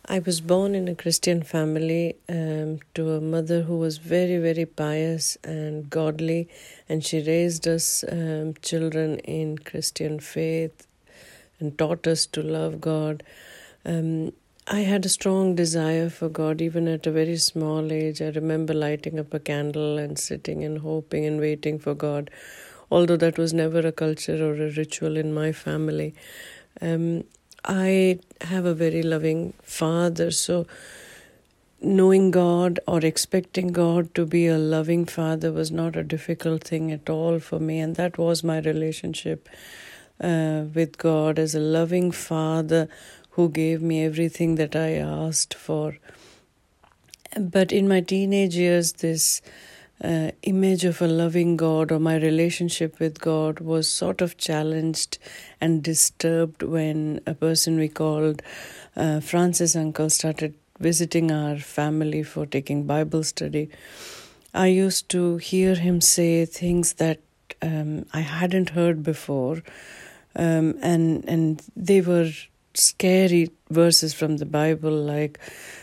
I was born in a Christian family to a mother who was very, very pious and godly, and she raised us children in Christian faith and taught us to love God. I had a strong desire for God even at a very small age. I remember lighting up a candle and sitting and hoping and waiting for God, although that was never a culture or a ritual in my family. I have a very loving father, so knowing God or expecting God to be a loving father was not a difficult thing at all for me, and that was my relationship with God as a loving father who gave me everything that I asked for. But in my teenage years, this image of a loving God or my relationship with God was sort of challenged and disturbed when a person we called Francis Uncle started visiting our family for taking Bible study. I used to hear him say things that I hadn't heard before, and they were scary verses from the Bible, like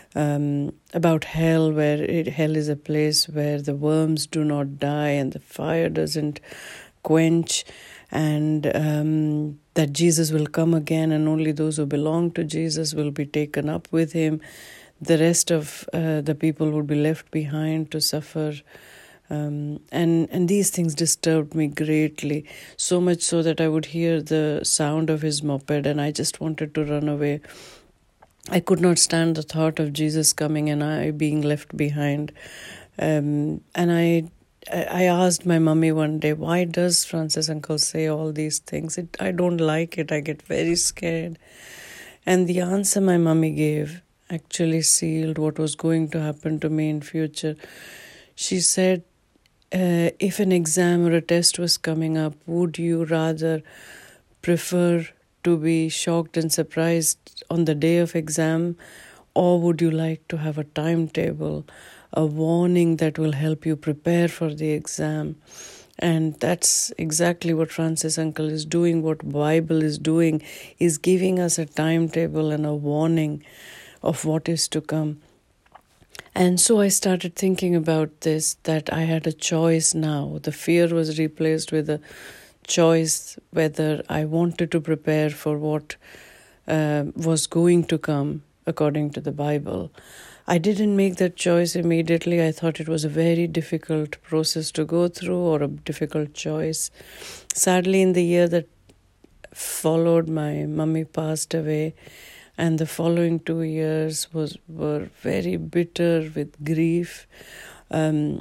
about hell, where hell is a place where the worms do not die and the fire doesn't quench, and that Jesus will come again and only those who belong to Jesus will be taken up with him. The rest of the people would be left behind to suffer. And these things disturbed me greatly, so much so that I would hear the sound of his moped and I just wanted to run away. I could not stand the thought of Jesus coming and I being left behind. And I asked my mummy one day, why does Francis Uncle say all these things? I don't like it. I get very scared. And the answer my mummy gave actually sealed what was going to happen to me in future. She said, if an exam or a test was coming up, would you rather prefer to be shocked and surprised on the day of exam, or would you like to have a timetable, a warning that will help you prepare for the exam? And that's exactly what Francis Uncle is doing, what Bible is doing, is giving us a timetable and a warning of what is to come. And so I started thinking about this, that I had a choice now. The fear was replaced with a choice whether I wanted to prepare for what was going to come according to the Bible. I didn't make that choice immediately. I thought it was a very difficult process to go through, or a difficult choice. Sadly, in the year that followed, my mummy passed away, and the following 2 years were very bitter with grief. And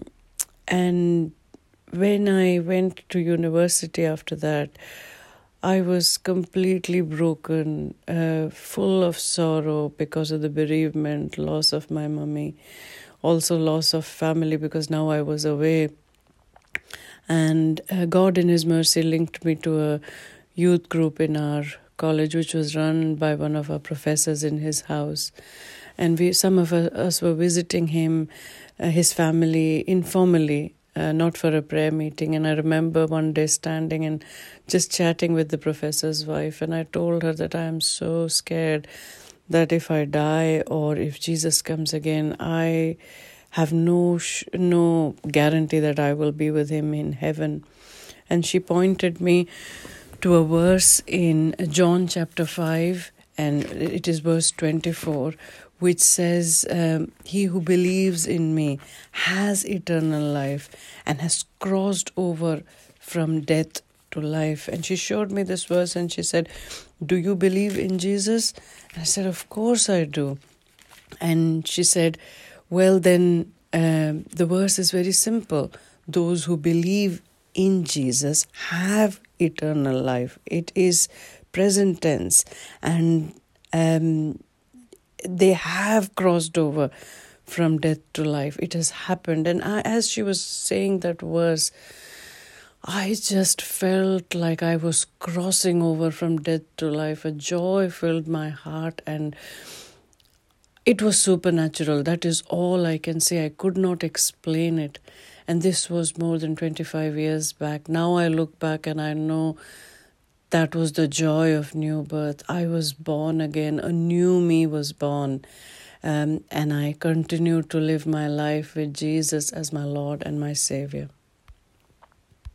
when I went to university after that, I was completely broken, full of sorrow because of the bereavement, loss of my mummy, also loss of family because now I was away. And God in His mercy linked me to a youth group in our college, which was run by one of our professors in his house. And some of us were visiting him, his family, informally, not for a prayer meeting. And I remember one day standing and just chatting with the professor's wife, and I told her that I am so scared that if I die or if Jesus comes again, I have no guarantee that I will be with him in heaven. And she pointed me to a verse in John chapter 5, and it is verse 24, which says, he who believes in me has eternal life and has crossed over from death to life. And she showed me this verse and she said, do you believe in Jesus? And I said, of course I do. And she said, well then, the verse is very simple. Those who believe in Jesus have eternal life. It is present tense, and they have crossed over from death to life. It has happened. And as she was saying that verse, I just felt like I was crossing over from death to life. A joy filled my heart, and it was supernatural. That is all I can say. I could not explain it. And this was more than 25 years back. Now I look back and I know That was the joy of new birth. I was born again. A new me was born. And I continue to live my life with Jesus as my Lord and my Savior.